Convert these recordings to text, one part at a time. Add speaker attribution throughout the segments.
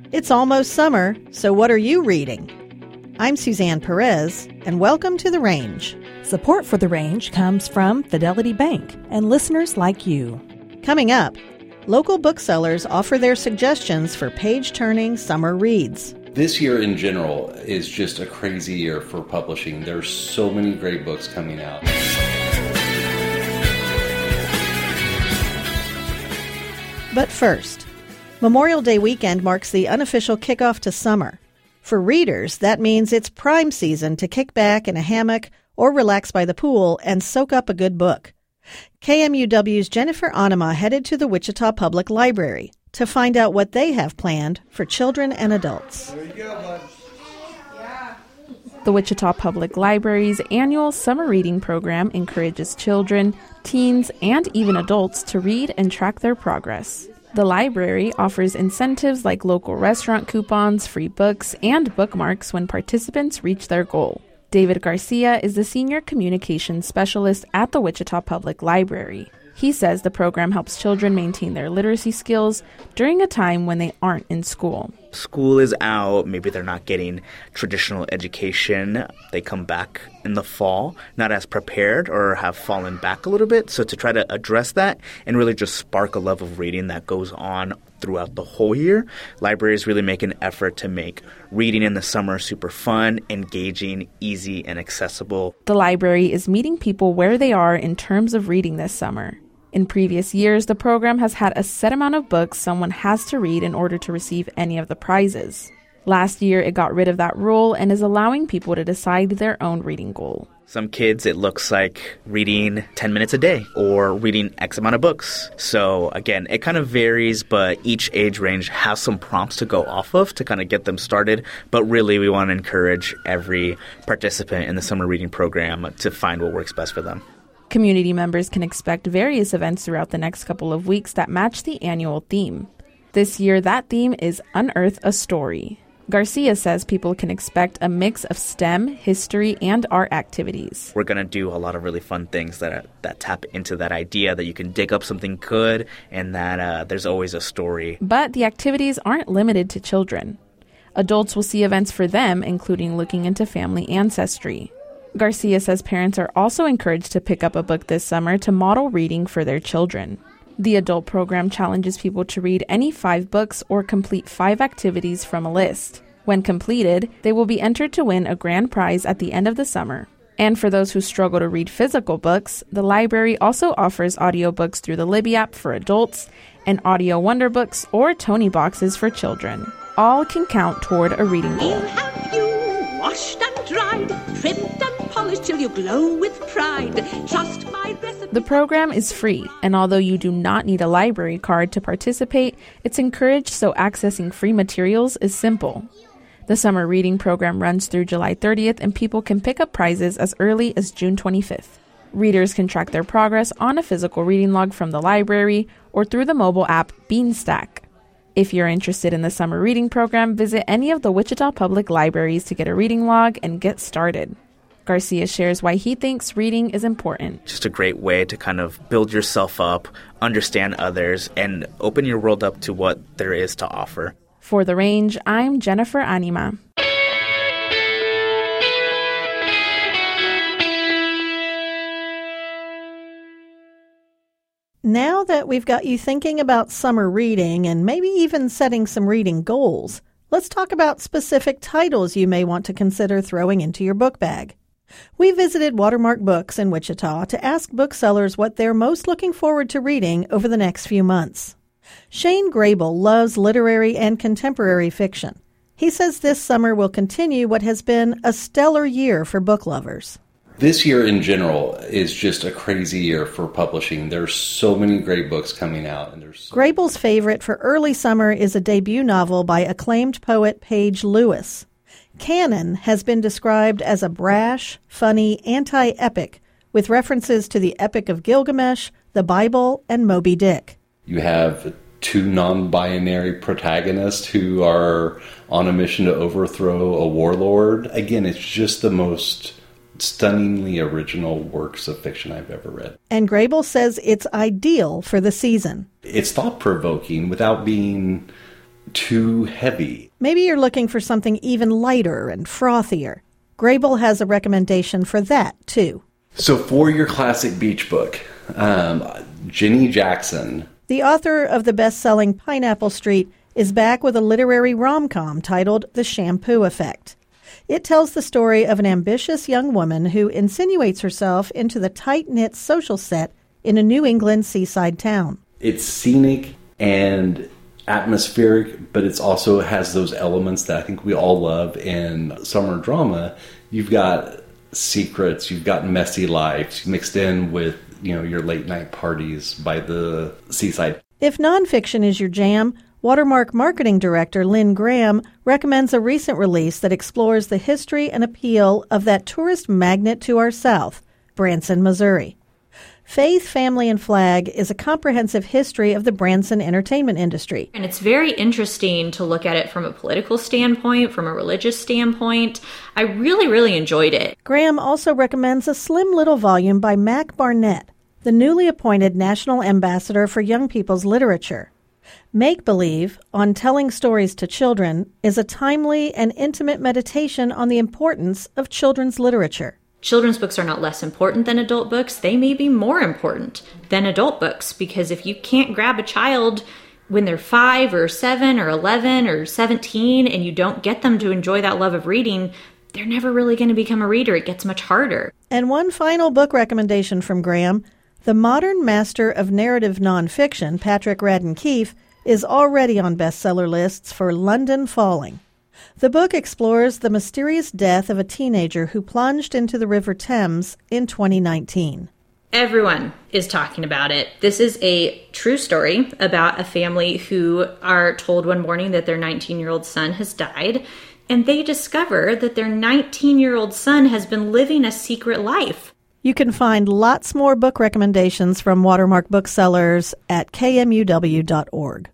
Speaker 1: It's almost summer, so what are you reading? I'm Suzanne Perez, and welcome to The Range.
Speaker 2: Support for The Range comes from Fidelity Bank and listeners like you.
Speaker 1: Coming up, local booksellers offer their suggestions for page-turning summer reads.
Speaker 3: This year in general is just a crazy year for publishing. There's so many great books coming out.
Speaker 1: But first, Memorial Day weekend marks the unofficial kickoff to summer. For readers, that means it's prime season to kick back in a hammock or relax by the pool and soak up a good book. KMUW's Jennifer Anima headed to the Wichita Public Library to find out what they have planned for children and adults.
Speaker 4: There you go, bud.
Speaker 5: The Wichita Public Library's annual summer reading program encourages children, teens, and even adults to read and track their progress. The library offers incentives like local restaurant coupons, free books, and bookmarks when participants reach their goal. David Garcia is the Senior Communications Specialist at the Wichita Public Library. He says the program helps children maintain their literacy skills during a time when they aren't in school.
Speaker 6: School is out, maybe they're not getting traditional education. They come back in the fall, not as prepared or have fallen back a little bit. So to try to address that and really just spark a love of reading that goes on throughout the whole year, libraries really make an effort to make reading in the summer super fun, engaging, easy, and accessible.
Speaker 5: The library is meeting people where they are in terms of reading this summer. In previous years, the program has had a set amount of books someone has to read in order to receive any of the prizes. Last year, it got rid of that rule and is allowing people to decide their own reading goal.
Speaker 6: Some kids, it looks like reading 10 minutes a day or reading X amount of books. So again, it kind of varies, but each age range has some prompts to go off of to kind of get them started. But really, we want to encourage every participant in the summer reading program to find what works best for them.
Speaker 5: Community members can expect various events throughout the next couple of weeks that match the annual theme. This year, that theme is Unearth a Story. Garcia says people can expect a mix of STEM, history, and art activities.
Speaker 6: We're going to do a lot of really fun things that tap into that idea that you can dig up something good and that there's always a story.
Speaker 5: But the activities aren't limited to children. Adults will see events for them, including looking into family ancestry. Garcia says parents are also encouraged to pick up a book this summer to model reading for their children. The adult program challenges people to read any 5 books or complete 5 activities from a list. When completed, they will be entered to win a grand prize at the end of the summer. And for those who struggle to read physical books, the library also offers audiobooks through the Libby app for adults and Audio Wonder Books or Tony Boxes for children. All can count toward a reading goal.
Speaker 7: We'll have you washed and dried, trimmed and polished till you glow with pride. Trust my recipe.
Speaker 5: The program is free, and although you do not need a library card to participate, it's encouraged so accessing free materials is simple. The summer reading program runs through July 30th, and people can pick up prizes as early as June 25th. Readers can track their progress on a physical reading log from the library or through the mobile app Beanstack. If you're interested in the summer reading program, visit any of the Wichita Public Libraries to get a reading log and get started. Garcia shares why he thinks reading is important.
Speaker 6: Just a great way to kind of build yourself up, understand others, and open your world up to what there is to offer.
Speaker 5: For The Range, I'm Jennifer Anima.
Speaker 1: Now that we've got you thinking about summer reading and maybe even setting some reading goals, let's talk about specific titles you may want to consider throwing into your book bag. We visited Watermark Books in Wichita to ask booksellers what they're most looking forward to reading over the next few months. Shane Grable loves literary and contemporary fiction. He says this summer will continue what has been a stellar year for book lovers.
Speaker 3: This year in general is just a crazy year for publishing. There's so many great books coming out.
Speaker 1: Grable's favorite for early summer is a debut novel by acclaimed poet Paige Lewis. Canon has been described as a brash, funny, anti-epic with references to the Epic of Gilgamesh, the Bible, and Moby Dick.
Speaker 3: You have 2 non-binary protagonists who are on a mission to overthrow a warlord. Again, it's just the most stunningly original works of fiction I've ever read.
Speaker 1: And Grable says it's ideal for the season.
Speaker 3: It's thought-provoking without being too heavy.
Speaker 1: Maybe you're looking for something even lighter and frothier. Grable has a recommendation for that, too.
Speaker 3: So for your classic beach book, Jenny Jackson.
Speaker 1: The author of the best-selling Pineapple Street is back with a literary rom-com titled The Shampoo Effect. It tells the story of an ambitious young woman who insinuates herself into the tight-knit social set in a New England seaside town.
Speaker 3: It's scenic and atmospheric, but it also has those elements that I think we all love in summer drama. You've got secrets, you've got messy lives mixed in with, your late night parties by the seaside.
Speaker 1: If nonfiction is your jam, Watermark marketing director Lynn Graham recommends a recent release that explores the history and appeal of that tourist magnet to our south, Branson, Missouri. Faith, Family, and Flag is a comprehensive history of the Branson entertainment industry.
Speaker 4: And it's very interesting to look at it from a political standpoint, from a religious standpoint. I really, really enjoyed it.
Speaker 1: Graham also recommends a slim little volume by Mac Barnett, the newly appointed National Ambassador for Young People's Literature. Make Believe, on telling stories to children, is a timely and intimate meditation on the importance of children's literature.
Speaker 4: Children's books are not less important than adult books. They may be more important than adult books, because if you can't grab a child when they're 5 or 7 or 11 or 17 and you don't get them to enjoy that love of reading, they're never really going to become a reader. It gets much harder.
Speaker 1: And one final book recommendation from Graham: the modern master of narrative nonfiction, Patrick Radden Keefe, is already on bestseller lists for London Falling. The book explores the mysterious death of a teenager who plunged into the River Thames in 2019.
Speaker 4: Everyone is talking about it. This is a true story about a family who are told one morning that their 19-year-old son has died, and they discover that their 19-year-old son has been living a secret life.
Speaker 1: You can find lots more book recommendations from Watermark booksellers at kmuw.org.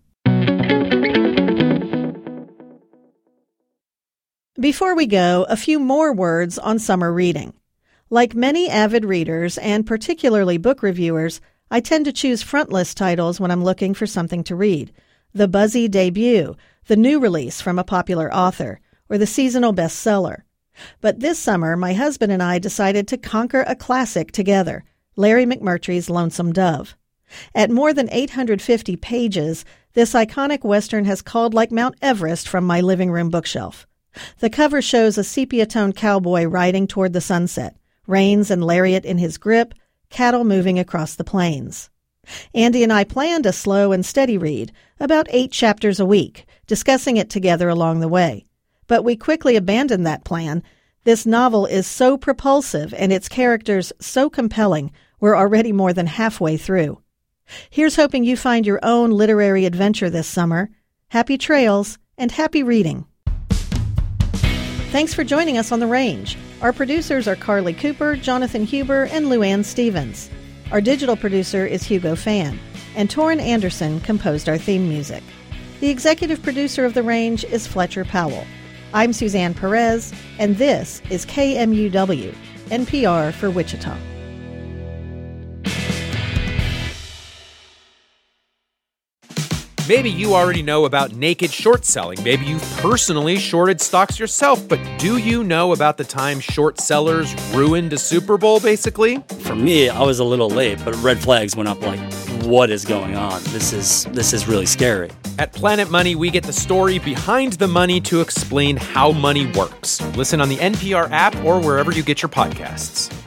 Speaker 1: Before we go, a few more words on summer reading. Like many avid readers, and particularly book reviewers, I tend to choose frontlist titles when I'm looking for something to read. The buzzy debut, the new release from a popular author, or the seasonal bestseller. But this summer, my husband and I decided to conquer a classic together, Larry McMurtry's Lonesome Dove. At more than 850 pages, this iconic Western has called like Mount Everest from my living room bookshelf. The cover shows a sepia-toned cowboy riding toward the sunset, reins and lariat in his grip, cattle moving across the plains. Andy and I planned a slow and steady read, about 8 chapters a week, discussing it together along the way. But we quickly abandoned that plan. This novel is so propulsive and its characters so compelling, we're already more than halfway through. Here's hoping you find your own literary adventure this summer. Happy trails and happy reading. Thanks for joining us on The Range. Our producers are Carly Cooper, Jonathan Huber, and Luann Stevens. Our digital producer is Hugo Fan, and Torrin Anderson composed our theme music. The executive producer of The Range is Fletcher Powell. I'm Suzanne Perez, and this is KMUW, NPR for Wichita.
Speaker 8: Maybe you already know about naked short selling. Maybe you've personally shorted stocks yourself. But do you know about the time short sellers ruined a Super Bowl, basically?
Speaker 9: For me, I was a little late, but red flags went up like, what is going on? This is really scary.
Speaker 8: At Planet Money, we get the story behind the money to explain how money works. Listen on the NPR app or wherever you get your podcasts.